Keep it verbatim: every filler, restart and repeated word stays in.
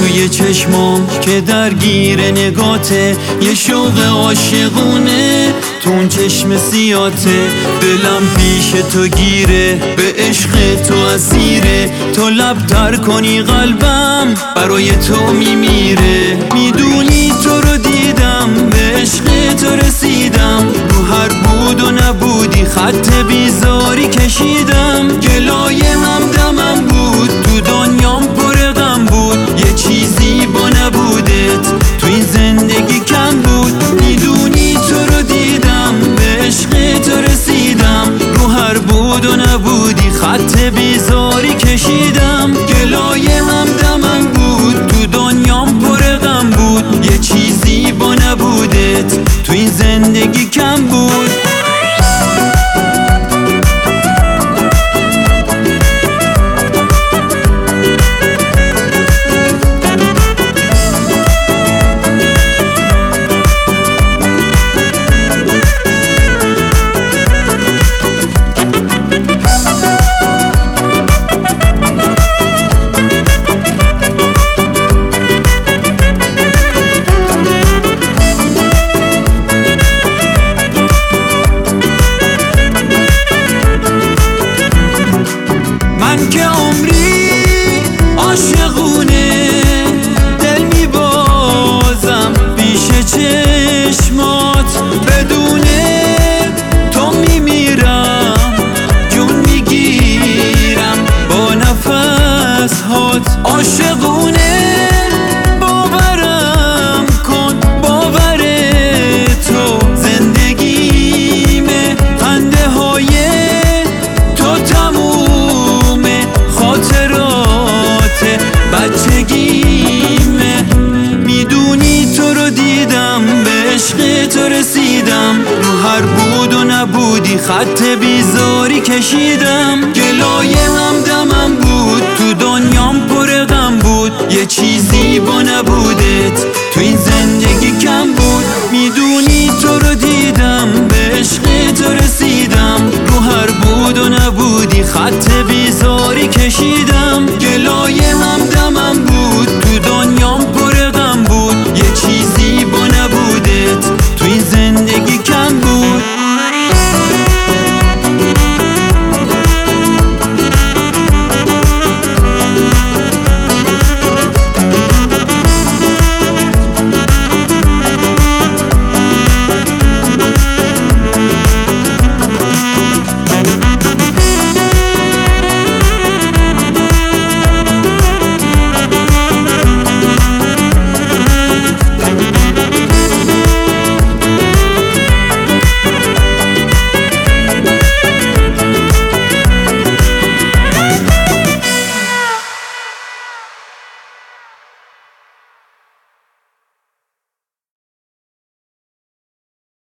توی چشمام که درگیر نگاته، یه شوق عاشقونه تو اون چشم سیاته. دلم پیش تو گیره، به عشق تو اسیره، تو لب تر کنی قلبم برای تو میمیره. میدونی تو رو دیدم، به عشق تو رسیدم، رو هر بود و نبودی خط بیزاری کشیدم. گلایم دمم بود، تو دنیام پر غم بود، یه چیزی با نبودت تو این زندگی کم بود. میدونی تو رو دیدم، به عشق تو رسیدم، رو هر بود و نبودی خط بیزاری کشیدم. گلایم دمم بود، تو دنیام پر غم بود، یه چیزی با نبودت تو این زندگی کم بود. من که عمری عاشقونه، دل میبازم پیش چشمات، بدونه تو میمیرم، جون میگیرم با نفس هات. عاشقونه باورم کن، باور تو زندگیمه، خنده های تو تموم خاطرات بچگیمه. میدونی تو رو دیدم، به عشق تو رسیدم، رو هر بود و نبودی خط بیزاری کشیدم. گلایم دمم بود، تو دنیام پر غم بود، یه چیزی با نبودت تو این زندگی کم بود.